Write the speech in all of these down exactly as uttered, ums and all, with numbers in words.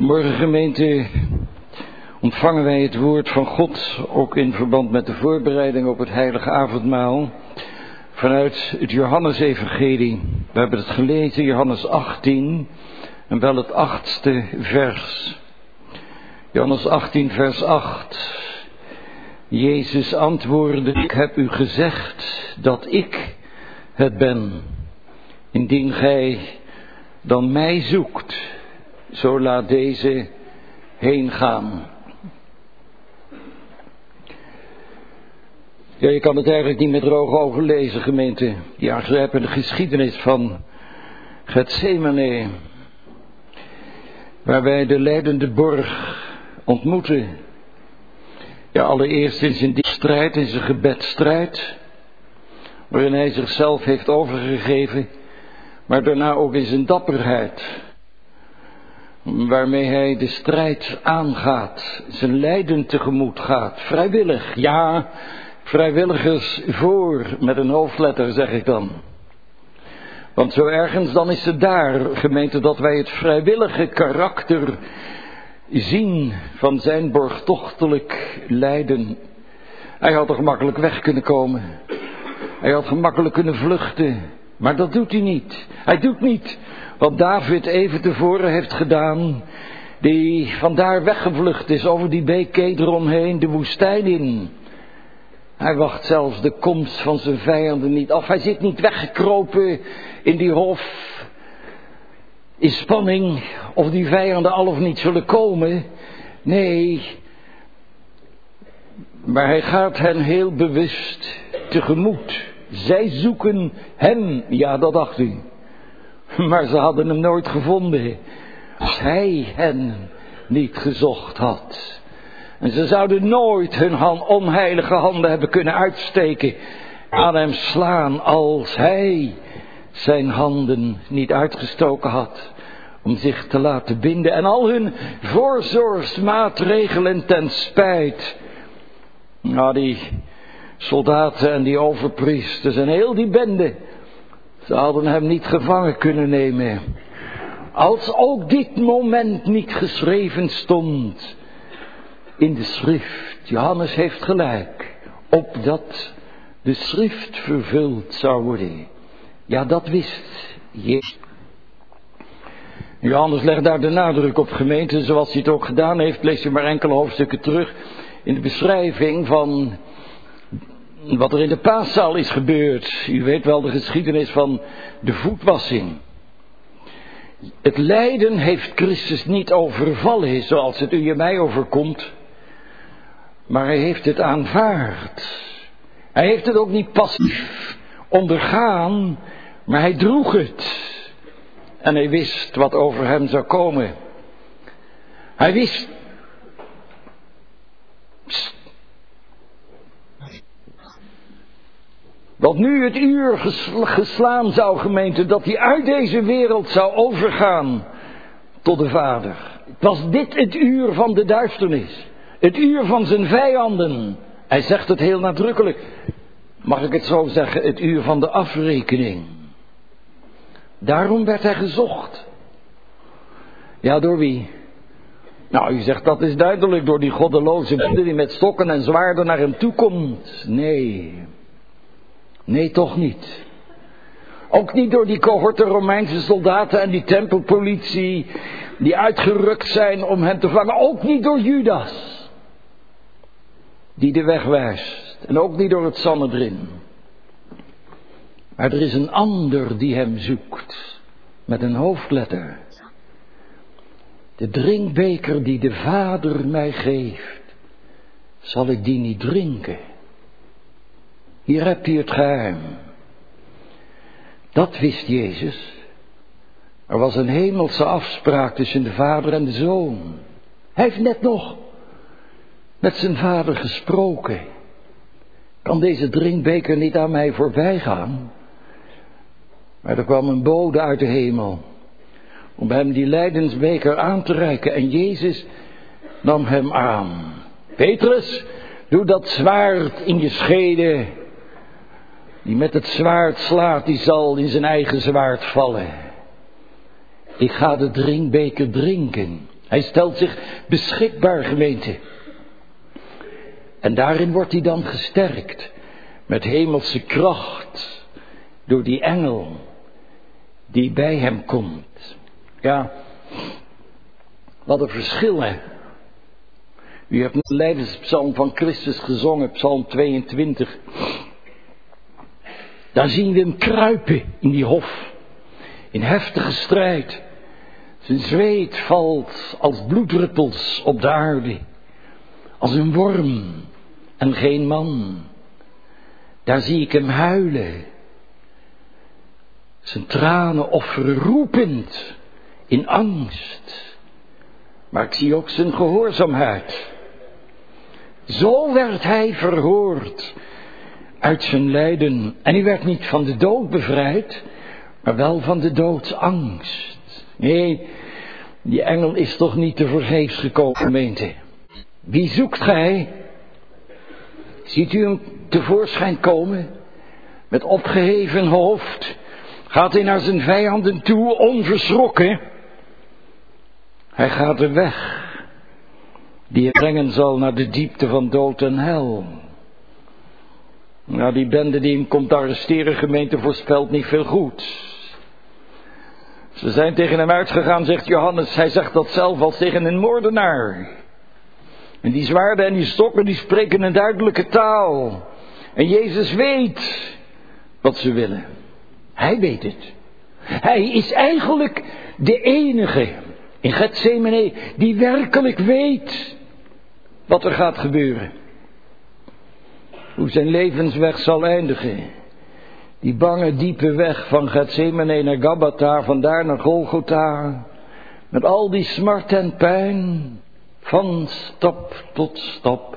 Vanmorgen, gemeente, ontvangen wij het woord van God, ook in verband met de voorbereiding op het heilige avondmaal, vanuit het Johannesevangelie. We hebben het gelezen, Johannes achttien, en wel het achtste vers. Johannes achttien, vers acht. Jezus antwoordde: ik heb u gezegd dat ik het ben. Indien gij dan mij zoekt, zo laat deze heen gaan. Ja, je kan het eigenlijk niet met droge ogen lezen, gemeente. Die aangrijpende geschiedenis van Getsemane, waar wij de lijdende borg ontmoeten. Ja, allereerst in zijn strijd, in zijn gebedstrijd, waarin hij zichzelf heeft overgegeven, maar daarna ook in zijn dapperheid, waarmee hij de strijd aangaat, zijn lijden tegemoet gaat, vrijwillig, ja, vrijwilligers voor, met een hoofdletter zeg ik dan. Want zo ergens dan is het daar, gemeente, dat wij het vrijwillige karakter zien van zijn borgtochtelijk lijden. Hij had er gemakkelijk weg kunnen komen. Hij had gemakkelijk kunnen vluchten. Maar dat doet hij niet. Hij doet niet wat David even tevoren heeft gedaan, die vandaar weggevlucht is over die beek Kedron heen, de woestijn in. Hij wacht zelfs de komst van zijn vijanden niet af. Hij zit niet weggekropen in die hof, in spanning of die vijanden al of niet zullen komen. Nee, maar hij gaat hen heel bewust tegemoet. Zij zoeken hem, ja, dat dacht u. Maar ze hadden hem nooit gevonden als hij hen niet gezocht had. En ze zouden nooit hun hand, onheilige handen hebben kunnen uitsteken, aan hem slaan, als hij zijn handen niet uitgestoken had om zich te laten binden. En al hun voorzorgsmaatregelen ten spijt. Nou, die soldaten en die overpriesters en heel die bende, ze hadden hem niet gevangen kunnen nemen. Als ook dit moment niet geschreven stond in de schrift. Johannes heeft gelijk, opdat de schrift vervuld zou worden. Ja, dat wist Jezus. Johannes legt daar de nadruk op, gemeente, zoals hij het ook gedaan heeft. Lees je maar enkele hoofdstukken terug in de beschrijving van wat er in de paaszaal is gebeurd. U weet wel de geschiedenis van de voetwassing. Het lijden heeft Christus niet overvallen, zoals het u en mij overkomt. Maar hij heeft het aanvaard. Hij heeft het ook niet passief ondergaan, maar hij droeg het. En hij wist wat over hem zou komen. Hij wist dat nu het uur geslaan zou, gemeente, dat hij uit deze wereld zou overgaan tot de Vader. Was dit het uur van de duisternis? Het uur van zijn vijanden? Hij zegt het heel nadrukkelijk. Mag ik het zo zeggen? Het uur van de afrekening. Daarom werd hij gezocht. Ja, door wie? Nou, u zegt dat is duidelijk, door die goddeloze bende die met stokken en zwaarden naar hem toe komt. Nee. Nee, toch niet. Ook niet door die cohorte Romeinse soldaten en die tempelpolitie die uitgerukt zijn om hem te vangen. Ook niet door Judas, die de weg wijst. En ook niet door het Sanhedrin. Maar er is een ander die hem zoekt. Met een hoofdletter. De drinkbeker die de Vader mij geeft, zal ik die niet drinken. Hier heb je het geheim. Dat wist Jezus. Er was een hemelse afspraak tussen de Vader en de Zoon. Hij heeft net nog met zijn Vader gesproken. Kan deze drinkbeker niet aan mij voorbij gaan? Maar er kwam een bode uit de hemel om hem die lijdensbeker aan te reiken. En Jezus nam hem aan. Petrus, doe dat zwaard in je schede. Die met het zwaard slaat, die zal in zijn eigen zwaard vallen. Ik ga de drinkbeker drinken. Hij stelt zich beschikbaar, gemeente. En daarin wordt hij dan gesterkt met hemelse kracht door die engel die bij hem komt. Ja, wat een verschil, hè. U hebt de lijdenspsalm van Christus gezongen, psalm tweeëntwintig. Daar zien we hem kruipen in die hof, in heftige strijd. Zijn zweet valt als bloeddruppels op de aarde, als een worm en geen man. Daar zie ik hem huilen, zijn tranen offeren roepend in angst. Maar ik zie ook zijn gehoorzaamheid. Zo werd hij verhoord uit zijn lijden. En hij werd niet van de dood bevrijd, maar wel van de doodsangst. Nee, die engel is toch niet tevergeefs gekomen, gemeente. Wie zoekt gij? Ziet u hem tevoorschijn komen? Met opgeheven hoofd gaat hij naar zijn vijanden toe, onverschrokken. Hij gaat de weg die hem brengen zal naar de diepte van dood en hel. Nou, die bende die hem komt arresteren, gemeente, voorspelt niet veel goed. Ze zijn tegen hem uitgegaan, zegt Johannes. Hij zegt dat zelf als tegen een moordenaar. En die zwaarden en die stokken, die spreken een duidelijke taal. En Jezus weet wat ze willen. Hij weet het. Hij is eigenlijk de enige in Getsemane die werkelijk weet wat er gaat gebeuren. Hoe zijn levensweg zal eindigen. Die bange diepe weg van Getsemane naar Gabbatha, vandaar naar Golgotha. Met al die smart en pijn, van stap tot stap.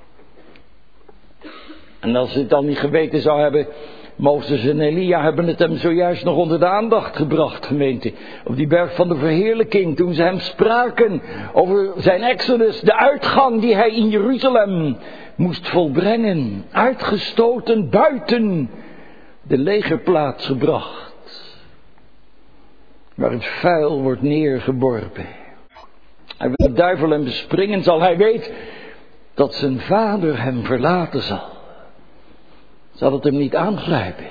En als hij het dan niet geweten zou hebben, Mozes en Elia hebben het hem zojuist nog onder de aandacht gebracht, gemeente. Op die berg van de verheerlijking, toen ze hem spraken over zijn exodus, de uitgang die hij in Jeruzalem moest volbrengen. Uitgestoten buiten de legerplaats gebracht, waar het vuil wordt neergeworpen. Hij wil de duivel hem bespringen zal. Hij weet dat zijn vader hem verlaten zal. Zal het hem niet aangrijpen.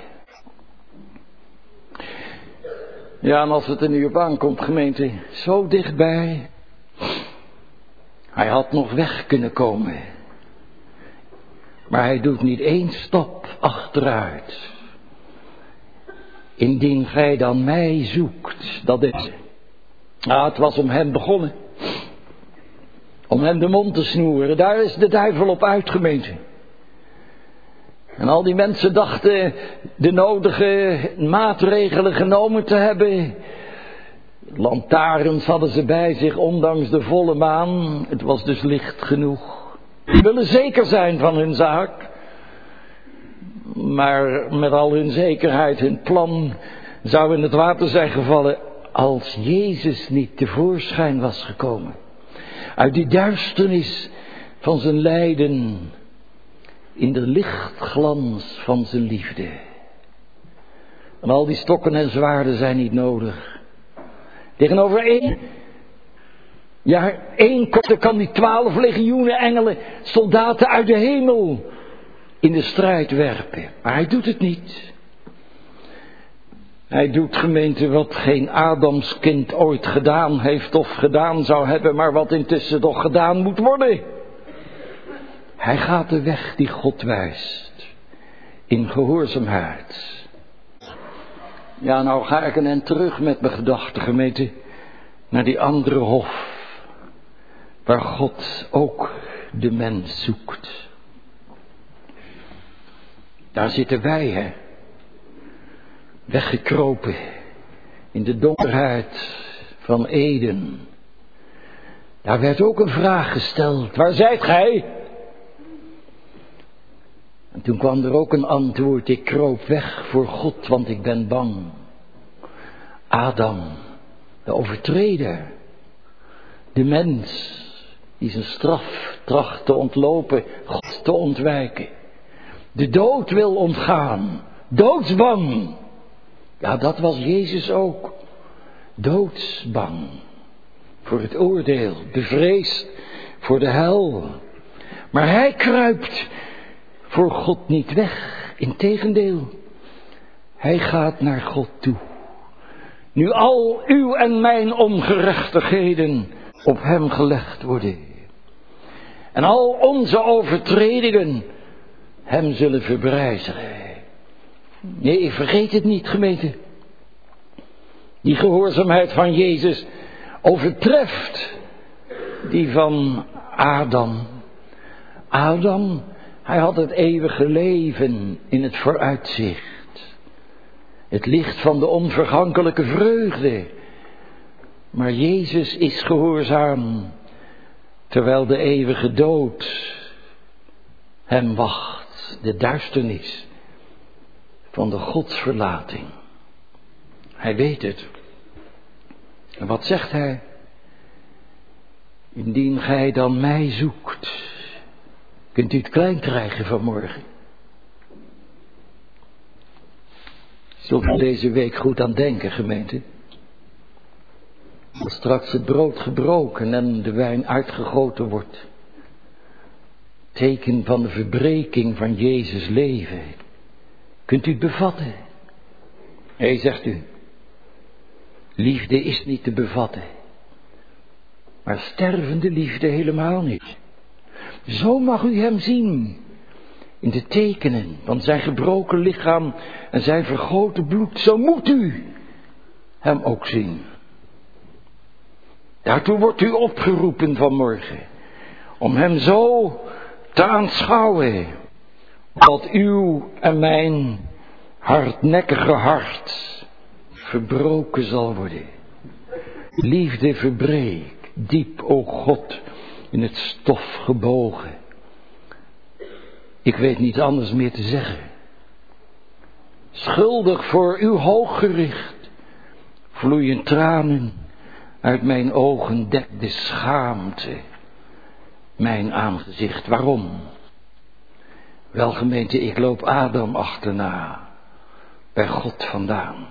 Ja, en als het er nu op aankomt, gemeente, zo dichtbij. Hij had nog weg kunnen komen. Maar hij doet niet één stap achteruit. Indien gij dan mij zoekt, dat is het. Ah, het was om hem begonnen. Om hem de mond te snoeren. Daar is de duivel op uit, gemeente. En al die mensen dachten de nodige maatregelen genomen te hebben. Lantaarns hadden ze bij zich, ondanks de volle maan. Het was dus licht genoeg. Ze willen zeker zijn van hun zaak. Maar met al hun zekerheid, hun plan zou in het water zijn gevallen als Jezus niet tevoorschijn was gekomen. Uit die duisternis van zijn lijden in de lichtglans van zijn liefde. En al die stokken en zwaarden zijn niet nodig. Tegenover één, ja, één korte kan die twaalf legioenen engelen, soldaten uit de hemel in de strijd werpen. Maar hij doet het niet. Hij doet, gemeente, wat geen Adamskind ooit gedaan heeft of gedaan zou hebben, maar wat intussen toch gedaan moet worden. Hij gaat de weg die God wijst, in gehoorzaamheid. Ja, nou ga ik een en terug met mijn gedachten, gemeente, naar die andere hof, waar God ook de mens zoekt. Daar zitten wij, hè, weggekropen in de donkerheid van Eden. Daar werd ook een vraag gesteld: waar zijt gij? En toen kwam er ook een antwoord: ik kroop weg voor God, want ik ben bang. Adam, de overtreder, de mens die zijn straf tracht te ontlopen, God te ontwijken, de dood wil ontgaan, doodsbang. Ja, dat was Jezus ook, doodsbang voor het oordeel, bevreesd voor de hel. Maar hij kruipt voor God niet weg, integendeel. Hij gaat naar God toe. Nu al uw en mijn ongerechtigheden op hem gelegd worden. En al onze overtredingen hem zullen verbrijzelen. Nee, vergeet het niet, gemeente. Die gehoorzaamheid van Jezus overtreft die van Adam. Adam, hij had het eeuwige leven in het vooruitzicht. Het licht van de onvergankelijke vreugde. Maar Jezus is gehoorzaam, terwijl de eeuwige dood hem wacht. De duisternis van de godsverlating. Hij weet het. En wat zegt hij? Indien gij dan mij zoekt, kunt u het klein krijgen vanmorgen. Zult u deze week goed aan denken, gemeente? Als straks het brood gebroken en de wijn uitgegoten wordt. Teken van de verbreking van Jezus leven. Kunt u het bevatten? Hé, zegt u. Liefde is niet te bevatten. Maar stervende liefde helemaal niet. Zo mag u hem zien. In de tekenen van zijn gebroken lichaam en zijn vergoten bloed. Zo moet u hem ook zien. Daartoe wordt u opgeroepen vanmorgen. Om hem zo te aanschouwen. Dat uw en mijn hardnekkige hart verbroken zal worden. Liefde verbreekt. Diep, o God, in het stof gebogen. Ik weet niets anders meer te zeggen. Schuldig voor uw hooggericht vloeien tranen uit mijn ogen, dek de schaamte mijn aangezicht. Waarom? Wel, gemeente, ik loop Adam achterna, bij God vandaan.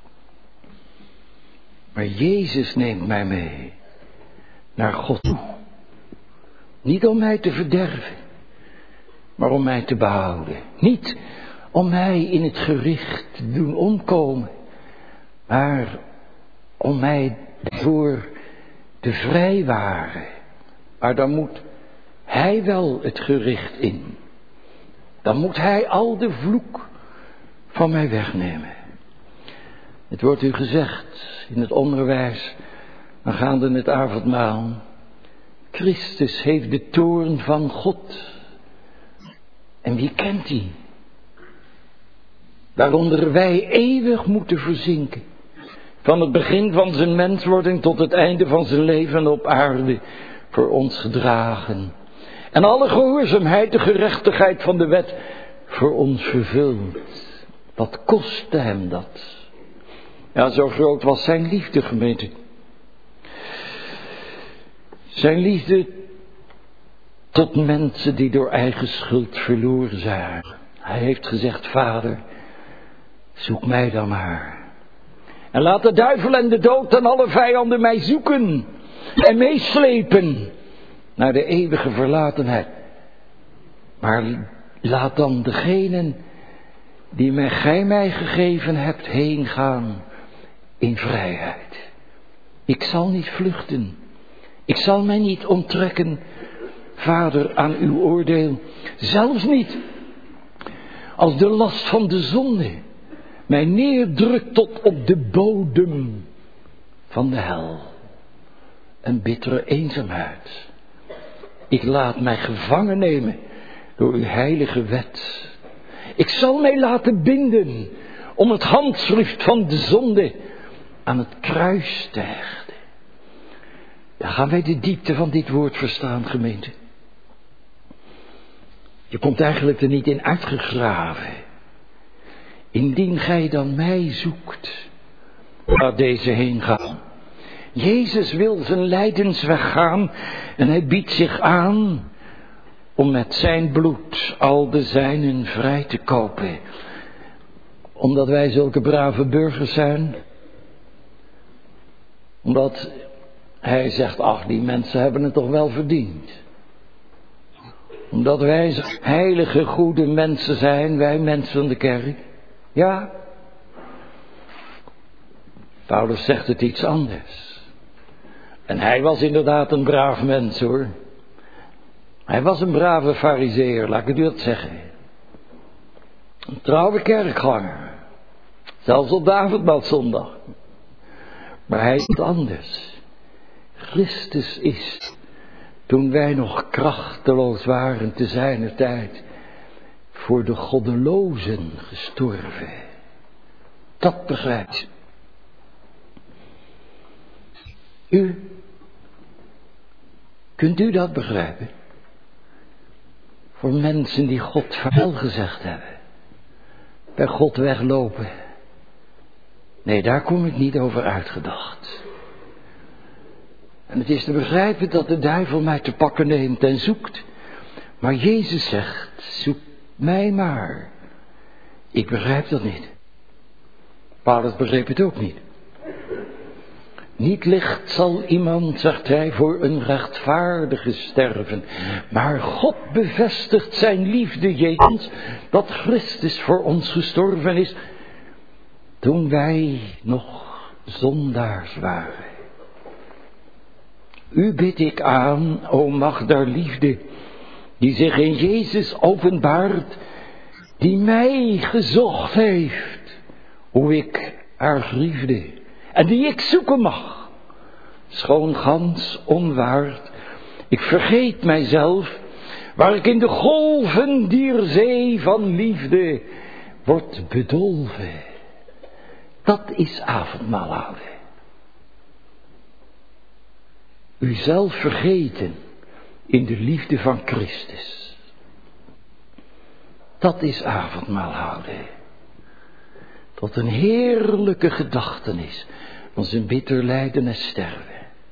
Maar Jezus neemt mij mee naar God toe. Niet om mij te verderven, maar om mij te behouden. Niet om mij in het gericht te doen omkomen, maar om mij voor te vrijwaren. Maar dan moet Hij wel het gericht in. Dan moet Hij al de vloek van mij wegnemen. Het wordt u gezegd in het onderwijs aangaande het avondmaal. Christus heeft de toorn van God. En wie kent die? Waaronder wij eeuwig moeten verzinken. Van het begin van zijn menswording tot het einde van zijn leven op aarde voor ons gedragen. En alle gehoorzaamheid, de gerechtigheid van de wet voor ons vervuld. Wat kostte hem dat? Ja, zo groot was zijn liefde, gemeente. Zijn liefde tot mensen die door eigen schuld verloren zijn. Hij heeft gezegd, Vader, zoek mij dan maar. En laat de duivel en de dood en alle vijanden mij zoeken en meeslepen naar de eeuwige verlatenheid. Maar laat dan degenen die mij, gij mij gegeven hebt heen gaan in vrijheid. Ik zal niet vluchten. Ik zal mij niet onttrekken, Vader, aan uw oordeel. Zelfs niet als de last van de zonde mij neerdrukt tot op de bodem van de hel. Een bittere eenzaamheid. Ik laat mij gevangen nemen door uw heilige wet. Ik zal mij laten binden om het handschrift van de zonde aan het kruis te hechten. Dan gaan wij de diepte van dit woord verstaan, gemeente. Je komt eigenlijk er niet in uitgegraven. Indien gij dan mij zoekt, laat deze heen gaan. Jezus wil zijn lijdensweg gaan en hij biedt zich aan om met zijn bloed al de zijnen vrij te kopen. Omdat wij zulke brave burgers zijn. Omdat Hij zegt, ach, die mensen hebben het toch wel verdiend. Omdat wij heilige, goede mensen zijn, wij mensen van de kerk. Ja. Paulus zegt het iets anders. En hij was inderdaad een braaf mens, hoor. Hij was een brave farizeer, laat ik u dat zeggen. Een trouwe kerkganger. Zelfs op de avondmaalszondag. Maar hij is het anders. Christus is, toen wij nog krachteloos waren te zijner tijd, voor de goddelozen gestorven. Dat begrijpt u. Kunt u dat begrijpen? Voor mensen die God vaarwel gezegd hebben. Bij God weglopen. Nee, daar kom ik niet over uitgedacht. En het is te begrijpen dat de duivel mij te pakken neemt en zoekt. Maar Jezus zegt, zoek mij maar. Ik begrijp dat niet. Paulus begreep het ook niet. Niet licht zal iemand, zegt hij, voor een rechtvaardige sterven. Maar God bevestigt zijn liefde jegens dat Christus voor ons gestorven is, toen wij nog zondaars waren. U bid ik aan, o macht der liefde, die zich in Jezus openbaart, die mij gezocht heeft, hoe ik haar griefde, en die ik zoeken mag, schoon gans onwaard. Ik vergeet mijzelf, waar ik in de golven dier zee van liefde word bedolven. Dat is avondmaal houden. Uzelf vergeten in de liefde van Christus. Dat is avondmaal houden. Tot een heerlijke gedachtenis van zijn bitter lijden en sterven.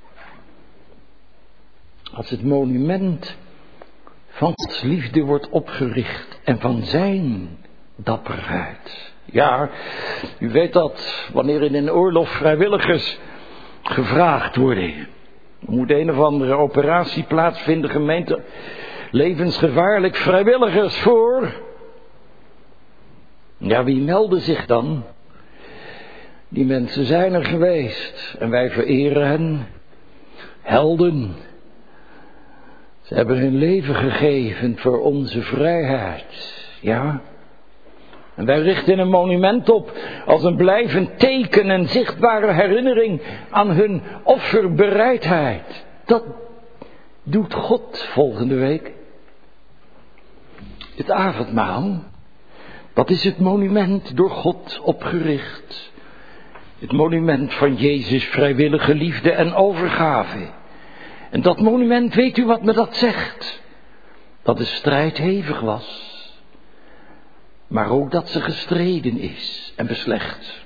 Als het monument van Gods liefde wordt opgericht en van zijn dapperheid. Ja, u weet dat wanneer in een oorlog vrijwilligers gevraagd worden. Er moet een of andere operatie plaatsvinden, gemeente, levensgevaarlijk, vrijwilligers voor. Ja, wie melden zich dan? Die mensen zijn er geweest en wij vereren hen. Helden. Ze hebben hun leven gegeven voor onze vrijheid. Ja. En wij richten een monument op als een blijvend teken en zichtbare herinnering aan hun offerbereidheid. Dat doet God volgende week. Het avondmaal, dat is het monument door God opgericht. Het monument van Jezus' vrijwillige liefde en overgave. En dat monument, weet u wat me dat zegt? Dat de strijd hevig was. Maar ook dat ze gestreden is en beslecht.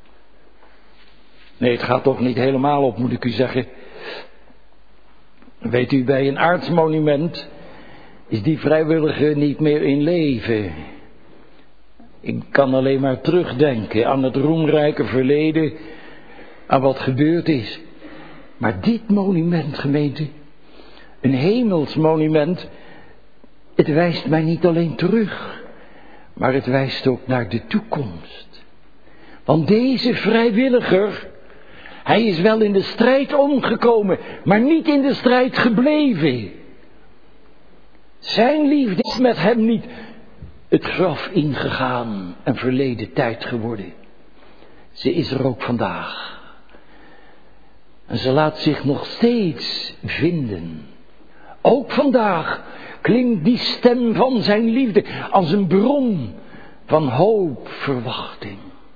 Nee, het gaat toch niet helemaal op, moet ik u zeggen. Weet u, bij een aardsmonument is die vrijwillige niet meer in leven. Ik kan alleen maar terugdenken aan het roemrijke verleden, aan wat gebeurd is. Maar dit monument, gemeente, een hemels monument, het wijst mij niet alleen terug. Maar het wijst ook naar de toekomst. Want deze vrijwilliger, hij is wel in de strijd omgekomen, maar niet in de strijd gebleven. Zijn liefde is met hem niet het graf ingegaan en verleden tijd geworden. Ze is er ook vandaag. En ze laat zich nog steeds vinden. Ook vandaag klinkt die stem van zijn liefde als een bron van hoop, verwachting.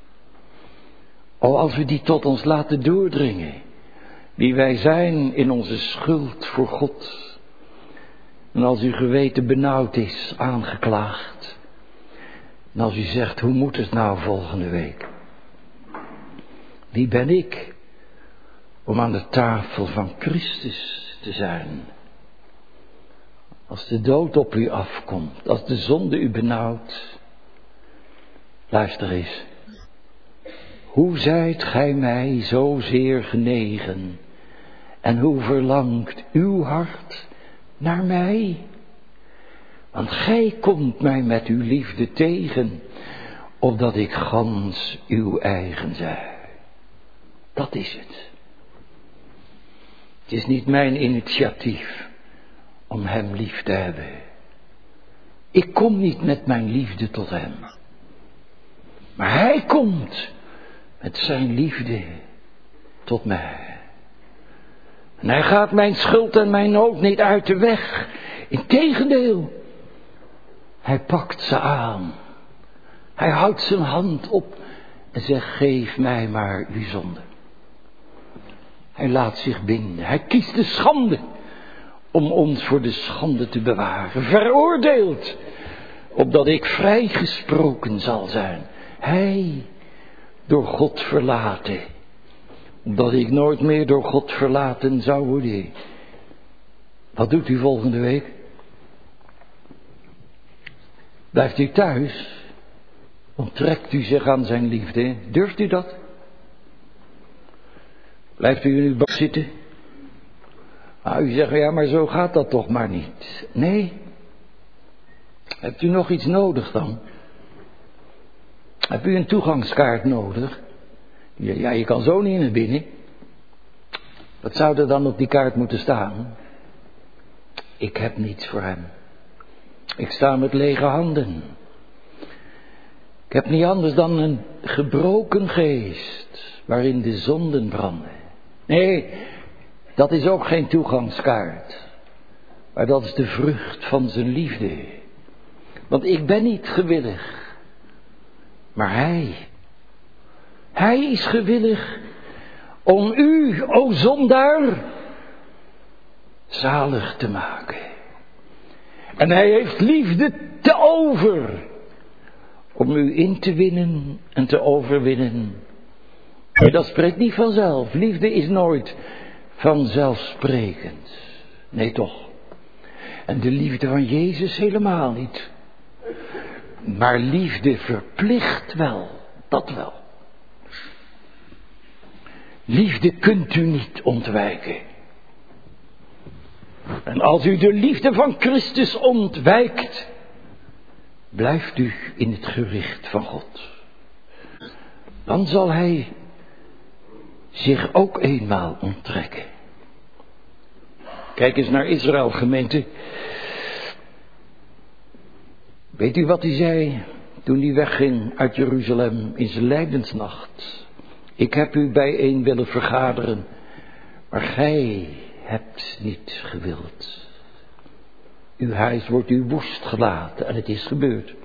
O, als we die tot ons laten doordringen, wie wij zijn in onze schuld voor God. En als uw geweten benauwd is, aangeklaagd. En als u zegt, hoe moet het nou volgende week? Wie ben ik om aan de tafel van Christus te zijn? Als de dood op u afkomt, als de zonde u benauwt. Luister eens. Hoe zijt gij mij zozeer genegen En hoe verlangt uw hart naar mij? Want gij komt mij met uw liefde tegen, opdat ik gans uw eigen zij. Dat is het. Het is niet mijn initiatief om hem lief te hebben. Ik kom niet met mijn liefde tot hem. Maar hij komt met zijn liefde tot mij. En hij gaat mijn schuld en mijn nood niet uit de weg. Integendeel, hij pakt ze aan. Hij houdt zijn hand op en zegt, geef mij maar uw zonde. Hij laat zich binden. Hij kiest de schande om ons voor de schande te bewaren. Veroordeeld, opdat ik vrijgesproken zal zijn. Hij, door God verlaten, opdat ik nooit meer door God verlaten zou worden. Wat doet u volgende week? Blijft u thuis? Onttrekt u zich aan zijn liefde? Durft u dat? Blijft u in uw bak zitten? Nou, u zegt, ja, maar zo gaat dat toch maar niet. Nee. Hebt u nog iets nodig dan? Hebt u een toegangskaart nodig? Ja, je kan zo niet naar binnen. Wat zou er dan op die kaart moeten staan? Ik heb niets voor hem. Ik sta met lege handen. Ik heb niet anders dan een gebroken geest, waarin de zonden branden. Nee, dat is ook geen toegangskaart. Maar dat is de vrucht van zijn liefde. Want ik ben niet gewillig. Maar hij. Hij is gewillig om u, o zondaar, zalig te maken. En hij heeft liefde te over om u in te winnen en te overwinnen. Maar dat spreekt niet vanzelf. Liefde is nooit vanzelfsprekend. Nee, toch. En de liefde van Jezus helemaal niet. Maar liefde verplicht wel. Dat wel. Liefde kunt u niet ontwijken. En als u de liefde van Christus ontwijkt, blijft u in het gericht van God. Dan zal hij zich ook eenmaal onttrekken. Kijk eens naar Israël, gemeente. Weet u wat hij zei toen hij wegging uit Jeruzalem in zijn lijdensnacht? Ik heb u bijeen willen vergaderen, maar gij hebt niet gewild. Uw huis wordt u woest gelaten en het is gebeurd.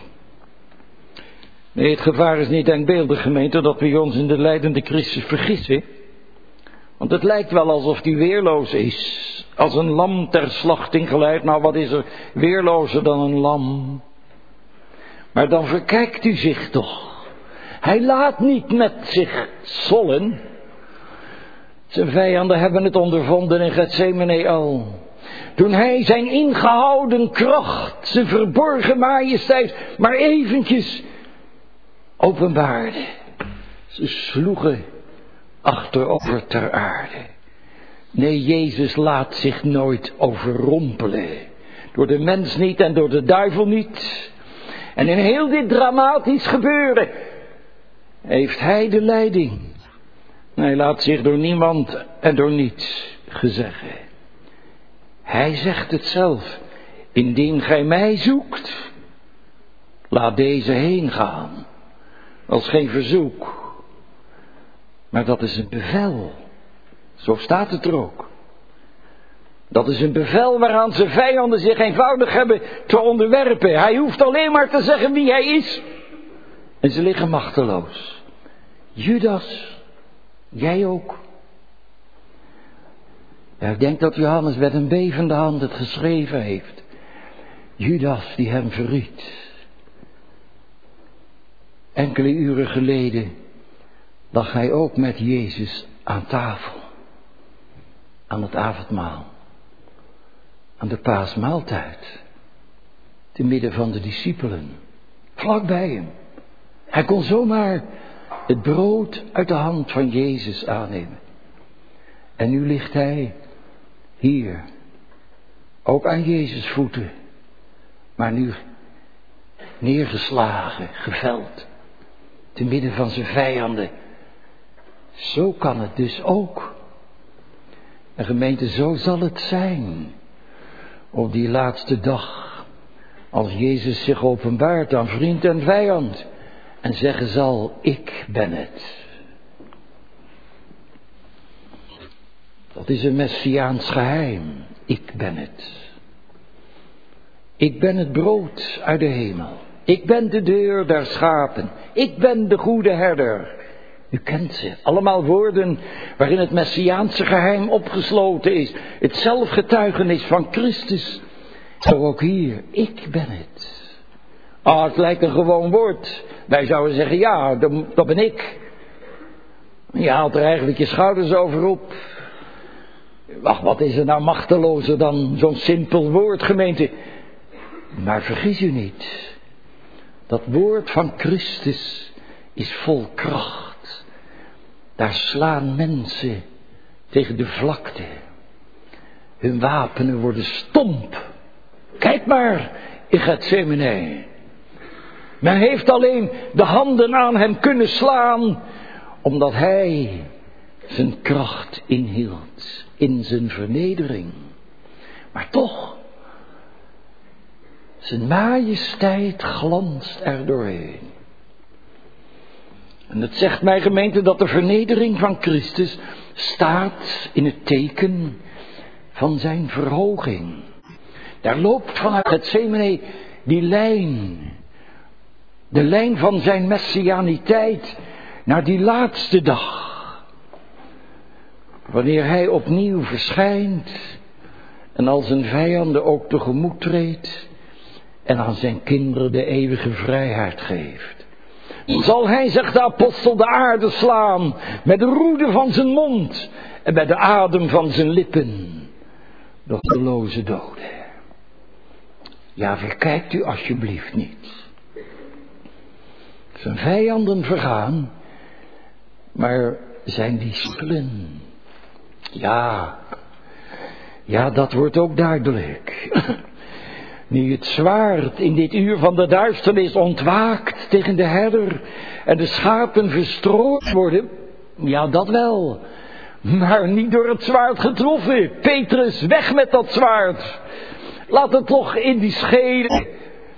Nee, het gevaar is niet denkbeeldig, gemeente, dat we ons in de lijdende Christus vergissen. Want het lijkt wel alsof die weerloos is. Als een lam ter slachting geleid. Nou, wat is er weerlozer dan een lam? Maar dan verkijkt u zich toch. Hij laat niet met zich sollen. Zijn vijanden hebben het ondervonden in Getsemane al. Toen hij zijn ingehouden kracht, zijn verborgen majesteit, maar eventjes openbaarde. Ze sloegen achterover ter aarde. Nee, Jezus laat zich nooit overrompelen. Door de mens niet en door de duivel niet. En in heel dit dramatisch gebeuren heeft hij de leiding. Hij laat zich door niemand en door niets gezeggen. Hij zegt het zelf. Indien gij mij zoekt, laat deze heen gaan. Dat is geen verzoek. Maar dat is een bevel. Zo staat het er ook. Dat is een bevel waaraan zijn vijanden zich eenvoudig hebben te onderwerpen. Hij hoeft alleen maar te zeggen wie hij is. En ze liggen machteloos. Judas, jij ook. Ja, ik denk dat Johannes met een bevende hand het geschreven heeft. Judas die hem verried. Enkele uren geleden lag hij ook met Jezus aan tafel. Aan het avondmaal. Aan de paasmaaltijd. Te midden van de discipelen. Vlak bij hem. Hij kon zomaar het brood uit de hand van Jezus aannemen. En nu ligt hij hier, ook aan Jezus' voeten, maar nu neergeslagen, geveld, te midden van zijn vijanden. Zo kan het dus ook. En gemeente, zo zal het zijn op die laatste dag, als Jezus zich openbaart aan vriend en vijand en zeggen zal, ik ben het. Dat is een messiaans geheim. Ik ben het. Ik ben het brood uit de hemel. Ik ben de deur der schapen. Ik ben de goede herder. U kent ze. Allemaal woorden waarin het messiaanse geheim opgesloten is. Het zelfgetuigenis van Christus. Zo ook hier. Ik ben het. Ah, het lijkt een gewoon woord. Wij zouden zeggen, ja, dat, dat ben ik. Je haalt er eigenlijk je schouders over op. Ach, wat is er nou machtelozer dan zo'n simpel woord, gemeente. Maar vergis u niet. Dat woord van Christus is vol kracht. Daar slaan mensen tegen de vlakte. Hun wapenen worden stomp. Kijk maar in Getsemane. Men heeft alleen de handen aan hem kunnen slaan, omdat hij zijn kracht inhield in zijn vernedering. Maar toch, zijn majesteit glanst er doorheen. En het zegt mij, gemeente, dat de vernedering van Christus staat in het teken van zijn verhoging. Daar loopt vanuit Getsemane die lijn. De lijn van zijn messianiteit naar die laatste dag. Wanneer hij opnieuw verschijnt en al zijn vijanden ook tegemoet treedt en aan zijn kinderen de eeuwige vrijheid geeft. Zal hij, zegt de apostel, de aarde slaan met de roede van zijn mond en met de adem van zijn lippen. Doch de loze doden. Ja, verkijkt u alsjeblieft niet. Zijn vijanden vergaan, maar zijn discipelen. Ja, ja, dat wordt ook duidelijk. Nu het zwaard in dit uur van de duisternis ontwaakt tegen de herder en de schapen verstrooid worden, ja, dat wel. Maar niet door het zwaard getroffen. Petrus, weg met dat zwaard. Laat het toch in die schede.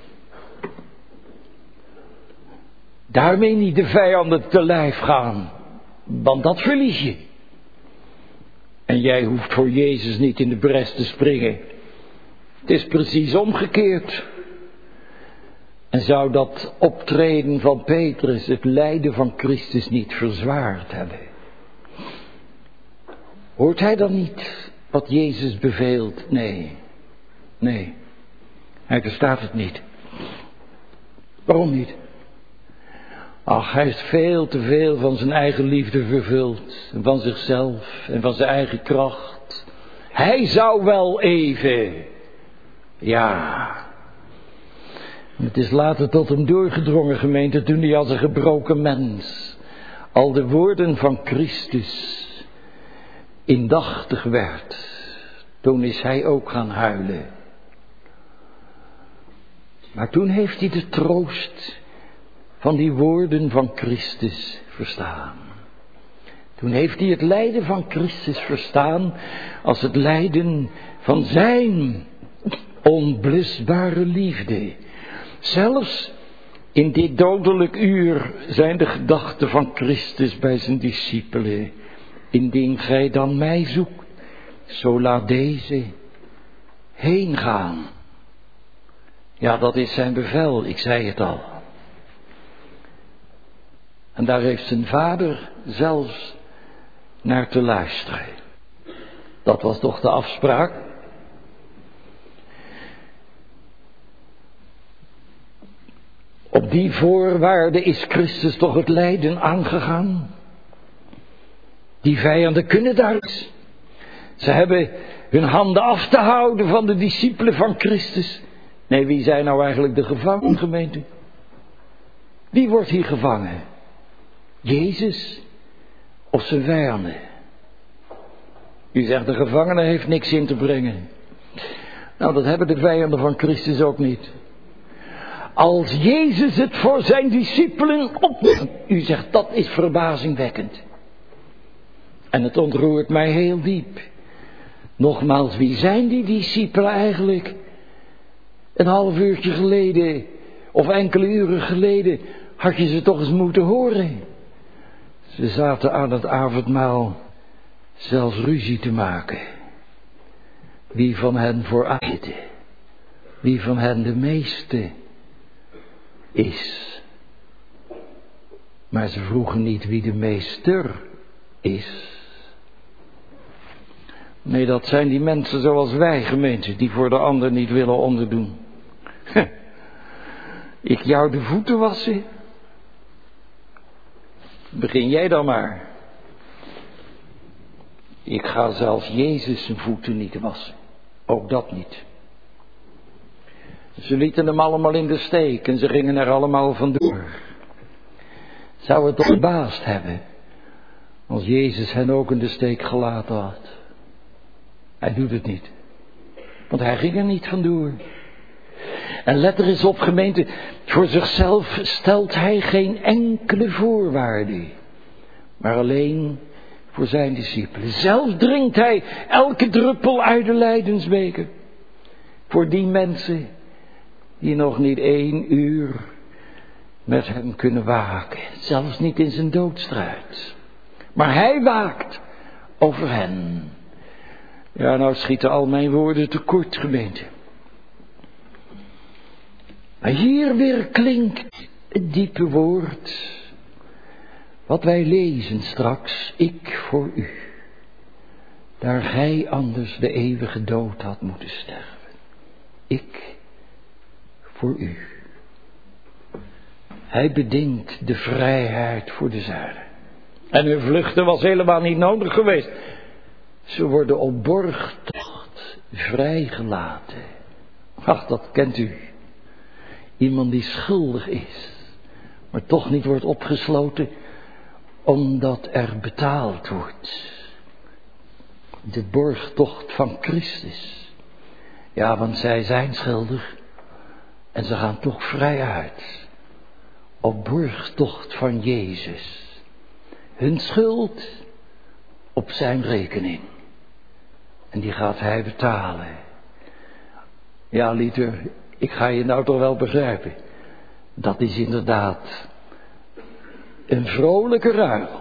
Daarmee niet de vijanden te lijf gaan. Want dat verlies je. En jij hoeft voor Jezus niet in de bres te springen. Het is precies omgekeerd. En zou dat optreden van Petrus het lijden van Christus niet verzwaard hebben? Hoort hij dan niet wat Jezus beveelt? Nee. Nee. Hij verstaat het niet. Waarom niet? Ach, hij is veel te veel van zijn eigen liefde vervuld. En van zichzelf en van zijn eigen kracht. Hij zou wel even. Ja. Het is later tot hem doorgedrongen, gemeente, toen hij als een gebroken mens al de woorden van Christus indachtig werd. Toen is hij ook gaan huilen. Maar toen heeft hij de troost van die woorden van Christus verstaan. Toen heeft hij het lijden van Christus verstaan als het lijden van zijn onblusbare liefde. Zelfs in dit dodelijk uur zijn de gedachten van Christus bij zijn discipelen. Indien gij dan mij zoekt, zo laat deze heen gaan. Ja, dat is zijn bevel, ik zei het al. En daar heeft zijn vader zelfs naar te luisteren. Dat was toch de afspraak? Op die voorwaarde is Christus toch het lijden aangegaan? Die vijanden kunnen daar eens. Ze hebben hun handen af te houden van de discipelen van Christus. Nee, wie zijn nou eigenlijk de gevangenen, gemeente? Wie wordt hier gevangen? Jezus of zijn vijanden? U zegt de gevangene heeft niks in te brengen. Nou, dat hebben de vijanden van Christus ook niet. Als Jezus het voor zijn discipelen opneemt. U zegt dat is verbazingwekkend. En het ontroert mij heel diep. Nogmaals, wie zijn die discipelen eigenlijk? Een half uurtje geleden, of enkele uren geleden, had je ze toch eens moeten horen. Ze zaten aan het avondmaal zelfs ruzie te maken. Wie van hen vooruit, wie van hen de meeste is. Maar ze vroegen niet wie de meester is. Nee, dat zijn die mensen zoals wij, gemeente, die voor de ander niet willen onderdoen. Ik jou de voeten wassen? Begin jij dan maar. Ik ga zelfs Jezus zijn voeten niet wassen. Ook dat niet. Ze lieten hem allemaal in de steek en ze gingen er allemaal vandoor. Zou het toch verbaasd hebben als Jezus hen ook in de steek gelaten had? Hij doet het niet. Want hij ging er niet vandoor. En let er eens op, gemeente, voor zichzelf stelt hij geen enkele voorwaarde. Maar alleen voor zijn discipelen. Zelf drinkt hij elke druppel uit de lijdensbeker. Voor die mensen die nog niet één uur met hem kunnen waken. Zelfs niet in zijn doodstrijd. Maar hij waakt over hen. Ja, nou schieten al mijn woorden tekort, gemeente. Maar hier weer klinkt het diepe woord. Wat wij lezen straks, ik voor u. Daar gij anders de eeuwige dood had moeten sterven. Ik voor u. Hij bedingt de vrijheid voor de zijnen. En hun vluchten was helemaal niet nodig geweest. Ze worden op borgtocht vrijgelaten. Ach, dat kent u. Iemand die schuldig is, maar toch niet wordt opgesloten, omdat er betaald wordt. De borgtocht van Christus. Ja, want zij zijn schuldig en ze gaan toch vrij uit. Op borgtocht van Jezus. Hun schuld op zijn rekening. En die gaat hij betalen. Ja, Liter, ik ga je nou toch wel begrijpen. Dat is inderdaad een vrolijke ruil.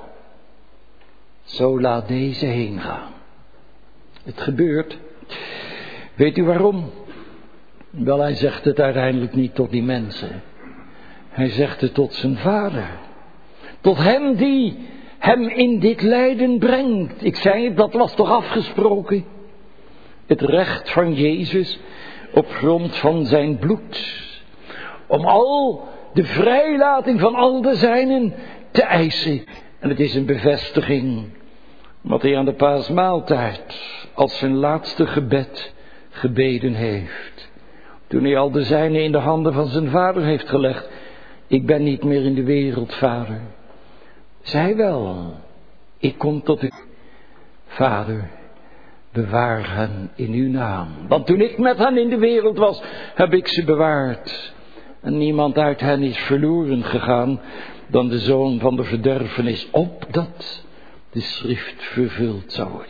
Zo laat deze heen gaan. Het gebeurt. Weet u waarom? Wel, hij zegt het uiteindelijk niet tot die mensen. Hij zegt het tot zijn vader. Tot hem die hem in dit lijden brengt. Ik zei het, dat was toch afgesproken. Het recht van Jezus op grond van zijn bloed. Om al de vrijlating van al de zijnen te eisen. En het is een bevestiging wat hij aan de paasmaaltijd als zijn laatste gebed gebeden heeft. Toen hij al de zijnen in de handen van zijn vader heeft gelegd. Ik ben niet meer in de wereld, vader. Zij wel, ik kom tot u. Vader, bewaar hen in uw naam. Want toen ik met hen in de wereld was, heb ik ze bewaard. En niemand uit hen is verloren gegaan dan de zoon van de verderfenis, opdat de schrift vervuld zou worden.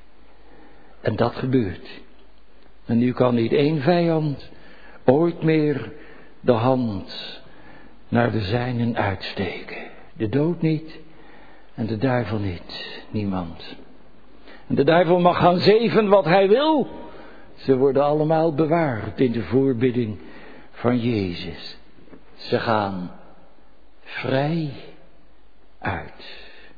En dat gebeurt. En nu kan niet één vijand ooit meer de hand naar de zijnen uitsteken. De dood niet en de duivel niet. Niemand. En de duivel mag gaan zeven wat hij wil. Ze worden allemaal bewaard in de voorbidding van Jezus. Ze gaan vrij uit.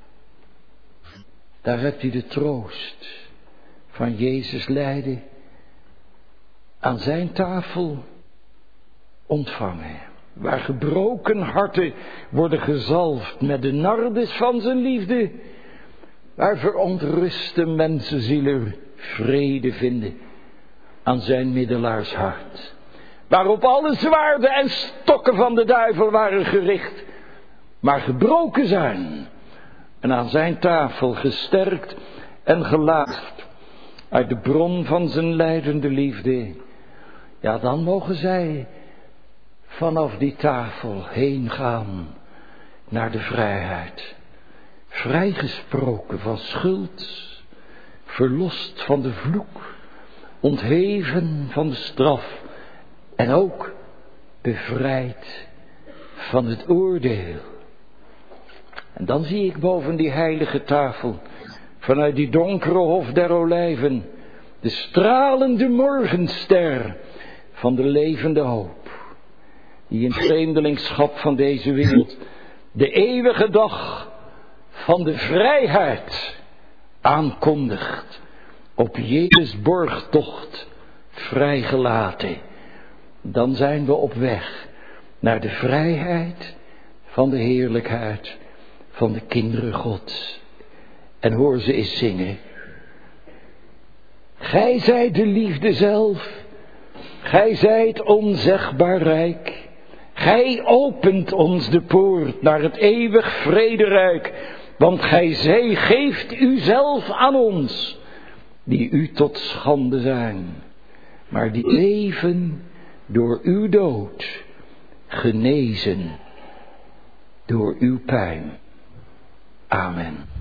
Daar hebt u de troost van Jezus lijden aan zijn tafel ontvangen. Waar gebroken harten worden gezalfd met de nardus van zijn liefde. Waar verontruste mensenzielen vrede vinden aan zijn middelaarshart. Waarop alle zwaarden en stokken van de duivel waren gericht, maar gebroken zijn. En aan zijn tafel gesterkt en gelaagd uit de bron van zijn lijdende liefde, ja, dan mogen zij vanaf die tafel heen gaan naar de vrijheid. Vrijgesproken van schuld, verlost van de vloek, ontheven van de straf en ook bevrijd van het oordeel. En dan zie ik boven die heilige tafel, vanuit die donkere hof der olijven, de stralende morgenster van de levende hoop, die in het vreemdelingschap van deze wereld de eeuwige dag van de vrijheid aankondigt, op Jezus borgtocht vrijgelaten. Dan zijn we op weg naar de vrijheid van de heerlijkheid van de kinderen Gods. En hoor ze eens zingen. Gij zijt de liefde zelf, gij zijt onzegbaar rijk. Gij opent ons de poort naar het eeuwig vrederijk, want gij zij geeft u zelf aan ons, die u tot schande zijn, maar die leven door uw dood, genezen door uw pijn. Amen.